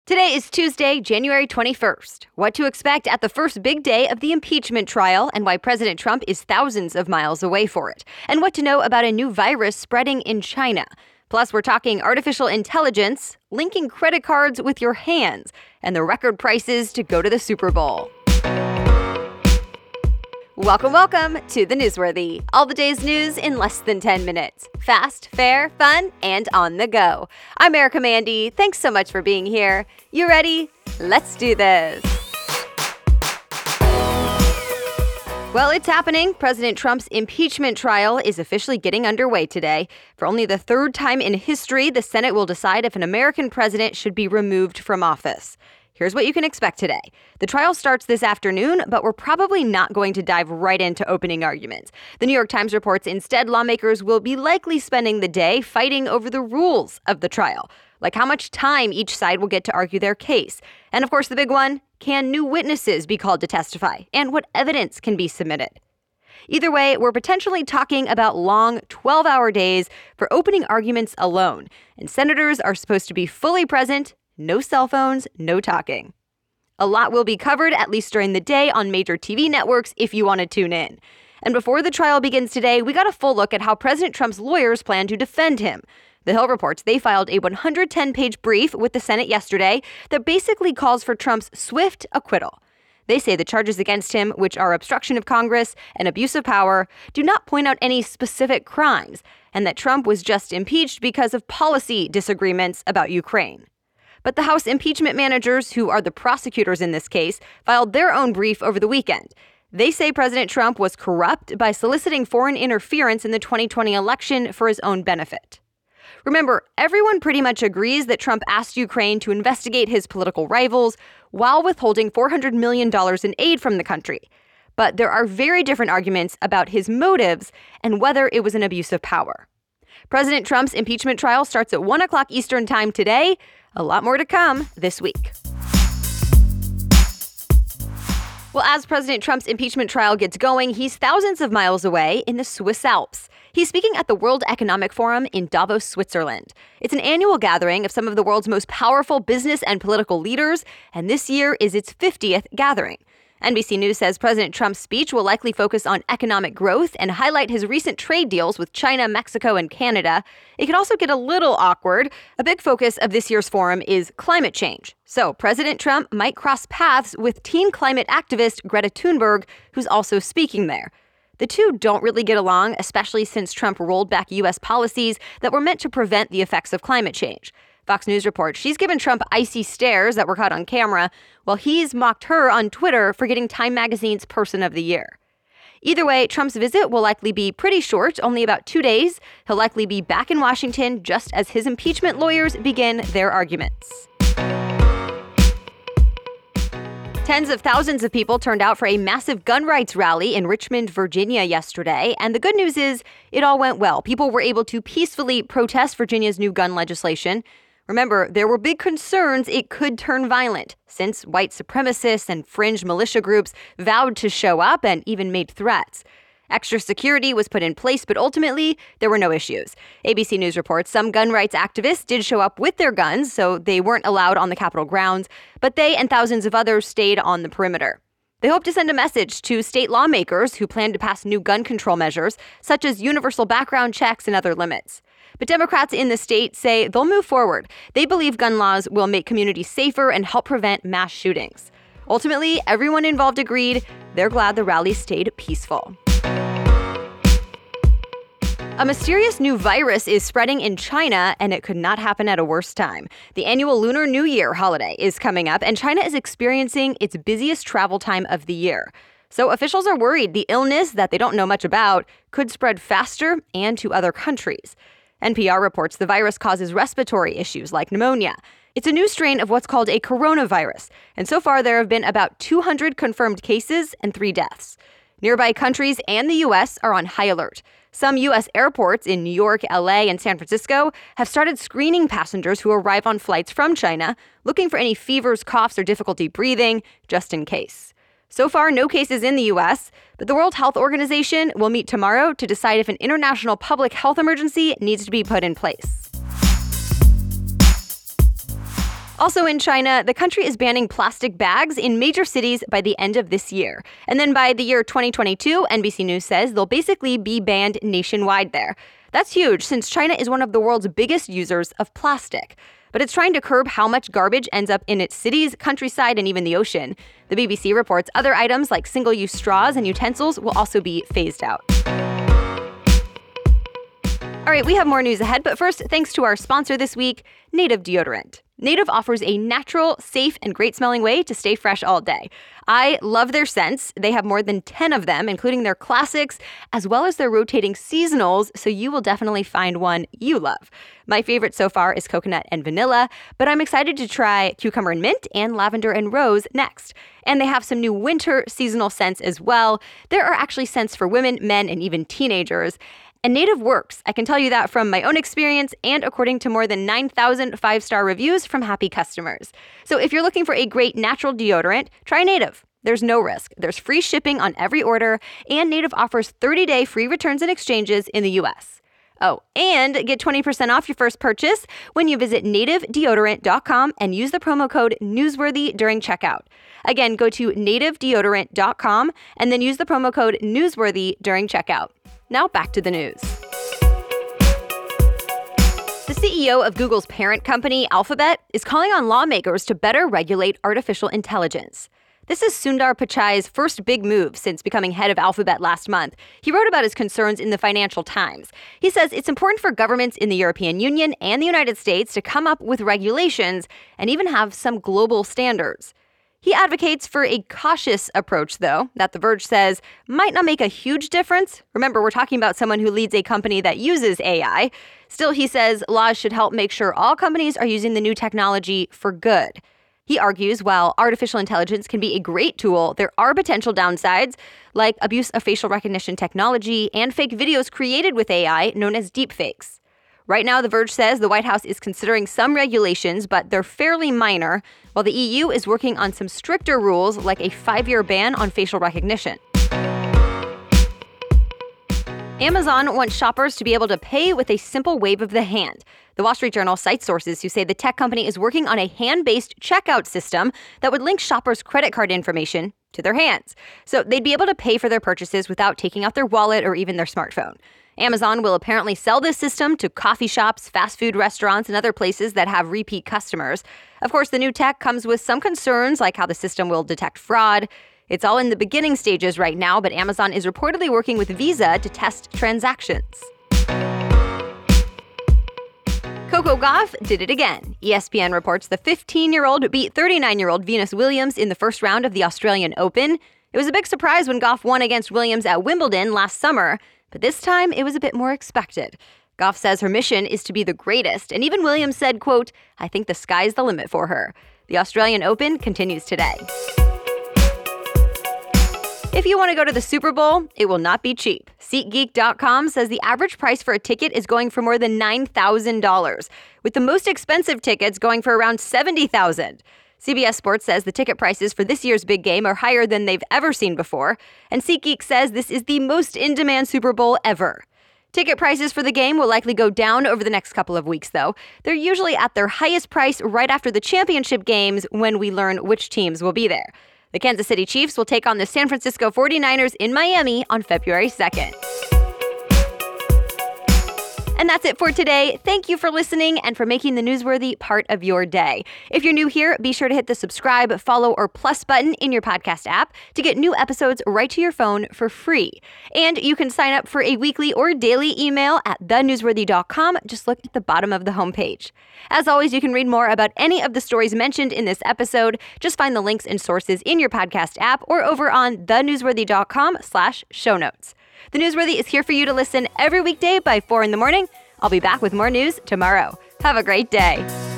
Today is Tuesday, January 21st. What to expect at the first big day of the impeachment trial and why President Trump is thousands of miles away for it. And what to know about a new virus spreading in China. Plus, we're talking artificial intelligence, linking credit cards with your hands, and the record prices to go to the Super Bowl. Welcome to The Newsworthy. All the day's news in less than 10 minutes. Fast, fair, fun, and on the go. I'm Erica Mandy. Thanks so much for being here. You ready? Let's do this. Well, it's happening. President Trump's impeachment trial is officially getting underway today. For only the third time in history, the Senate will decide if an American president should be removed from office. Here's what you can expect today. The trial starts this afternoon, but we're probably not going to dive right into opening arguments. The New York Times reports instead lawmakers will be likely spending the day fighting over the rules of the trial, like how much time each side will get to argue their case. And of course, the big one, can new witnesses be called to testify? And what evidence can be submitted? Either way, we're potentially talking about long 12-hour days for opening arguments alone. And senators are supposed to be fully present. No cell phones, no talking. A lot will be covered, at least during the day, on major TV networks if you want to tune in. And before the trial begins today, we got a full look at how President Trump's lawyers plan to defend him. The Hill reports they filed a 110-page brief with the Senate yesterday that basically calls for Trump's swift acquittal. They say the charges against him, which are obstruction of Congress and abuse of power, do not point out any specific crimes, and that Trump was just impeached because of policy disagreements about Ukraine. But the House impeachment managers, who are the prosecutors in this case, filed their own brief over the weekend. They say President Trump was corrupt by soliciting foreign interference in the 2020 election for his own benefit. Remember, everyone pretty much agrees that Trump asked Ukraine to investigate his political rivals while withholding $400 million in aid from the country. But there are very different arguments about his motives and whether it was an abuse of power. President Trump's impeachment trial starts at 1 o'clock Eastern Time today. A lot more to come this week. Well, as President Trump's impeachment trial gets going, he's thousands of miles away in the Swiss Alps. He's speaking at the World Economic Forum in Davos, Switzerland. It's an annual gathering of some of the world's most powerful business and political leaders, and this year is its 50th gathering. NBC News says President Trump's speech will likely focus on economic growth and highlight his recent trade deals with China, Mexico, and Canada. It could also get a little awkward. A big focus of this year's forum is climate change. So President Trump might cross paths with teen climate activist Greta Thunberg, who's also speaking there. The two don't really get along, especially since Trump rolled back U.S. policies that were meant to prevent the effects of climate change. Fox News reports she's given Trump icy stares that were caught on camera, while he's mocked her on Twitter for getting Time Magazine's Person of the Year. Either way, Trump's visit will likely be pretty short, only about 2 days. He'll likely be back in Washington just as his impeachment lawyers begin their arguments. Tens of thousands of people turned out for a massive gun rights rally in Richmond, Virginia yesterday, and the good news is it all went well. People were able to peacefully protest Virginia's new gun legislation. Remember, there were big concerns it could turn violent, since white supremacists and fringe militia groups vowed to show up and even made threats. Extra security was put in place, but ultimately, there were no issues. ABC News reports some gun rights activists did show up with their guns, so they weren't allowed on the Capitol grounds, but they and thousands of others stayed on the perimeter. They hope to send a message to state lawmakers who plan to pass new gun control measures, such as universal background checks and other limits. But Democrats in the state say they'll move forward. They believe gun laws will make communities safer and help prevent mass shootings. Ultimately, everyone involved agreed they're glad the rally stayed peaceful. A mysterious new virus is spreading in China, and it could not happen at a worse time. The annual Lunar New Year holiday is coming up, and China is experiencing its busiest travel time of the year. So officials are worried the illness that they don't know much about could spread faster and to other countries. NPR reports the virus causes respiratory issues like pneumonia. It's a new strain of what's called a coronavirus, and so far there have been about 200 confirmed cases and 3 deaths. Nearby countries and the U.S. are on high alert. Some U.S. airports in New York, L.A., and San Francisco have started screening passengers who arrive on flights from China, looking for any fevers, coughs, or difficulty breathing, just in case. So far, no cases in the U.S., but the World Health Organization will meet tomorrow to decide if an international public health emergency needs to be put in place. Also in China, the country is banning plastic bags in major cities by the end of this year. And then by the year 2022, NBC News says they'll basically be banned nationwide there. That's huge since China is one of the world's biggest users of plastic. But it's trying to curb how much garbage ends up in its cities, countryside, and even the ocean. The BBC reports other items like single-use straws and utensils will also be phased out. All right, we have more news ahead, but first, thanks to our sponsor this week, Native Deodorant. Native offers a natural, safe, and great-smelling way to stay fresh all day. I love their scents. They have more than 10 of them, including their classics, as well as their rotating seasonals, so you will definitely find one you love. My favorite so far is coconut and vanilla, but I'm excited to try cucumber and mint and lavender and rose next. And they have some new winter seasonal scents as well. There are actually scents for women, men, and even teenagers. And Native works. I can tell you that from my own experience and according to more than 9,000 five-star reviews from happy customers. So if you're looking for a great natural deodorant, try Native. There's no risk. There's free shipping on every order, and Native offers 30-day free returns and exchanges in the U.S. Oh, and get 20% off your first purchase when you visit nativedeodorant.com and use the promo code Newsworthy during checkout. Again, go to nativedeodorant.com and then use the promo code Newsworthy during checkout. Now back to the news. The CEO of Google's parent company, Alphabet, is calling on lawmakers to better regulate artificial intelligence. This is Sundar Pichai's first big move since becoming head of Alphabet last month. He wrote about his concerns in the Financial Times. He says it's important for governments in the European Union and the United States to come up with regulations and even have some global standards. He advocates for a cautious approach, though, that The Verge says might not make a huge difference. Remember, we're talking about someone who leads a company that uses AI. Still, he says laws should help make sure all companies are using the new technology for good. He argues while artificial intelligence can be a great tool, there are potential downsides, like abuse of facial recognition technology and fake videos created with AI known as deepfakes. Right now, The Verge says the White House is considering some regulations, but they're fairly minor, while the EU is working on some stricter rules like a 5-year ban on facial recognition. Amazon wants shoppers to be able to pay with a simple wave of the hand. The Wall Street Journal cites sources who say the tech company is working on a hand-based checkout system that would link shoppers' credit card information to their hands. So they'd be able to pay for their purchases without taking out their wallet or even their smartphone. Amazon will apparently sell this system to coffee shops, fast food restaurants, and other places that have repeat customers. Of course, the new tech comes with some concerns, like how the system will detect fraud. It's all in the beginning stages right now, but Amazon is reportedly working with Visa to test transactions. Coco Gauff did it again. ESPN reports the 15-year-old beat 39-year-old Venus Williams in the first round of the Australian Open. It was a big surprise when Gauff won against Williams at Wimbledon last summer, but this time it was a bit more expected. Gauff says her mission is to be the greatest, and even Williams said, quote, "I think the sky's the limit for her." The Australian Open continues today. If you want to go to the Super Bowl, it will not be cheap. SeatGeek.com says the average price for a ticket is going for more than $9,000, with the most expensive tickets going for around $70,000. CBS Sports says the ticket prices for this year's big game are higher than they've ever seen before, and SeatGeek says this is the most in-demand Super Bowl ever. Ticket prices for the game will likely go down over the next couple of weeks, though. They're usually at their highest price right after the championship games when we learn which teams will be there. The Kansas City Chiefs will take on the San Francisco 49ers in Miami on February 2nd. And that's it for today. Thank you for listening and for making the Newsworthy part of your day. If you're new here, be sure to hit the subscribe, follow, or plus button in your podcast app to get new episodes right to your phone for free. And you can sign up for a weekly or daily email at thenewsworthy.com. Just look at the bottom of the homepage. As always, you can read more about any of the stories mentioned in this episode. Just find the links and sources in your podcast app or over on thenewsworthy.com/show notes. The Newsworthy is here for you to listen every weekday by 4 in the morning. I'll be back with more news tomorrow. Have a great day.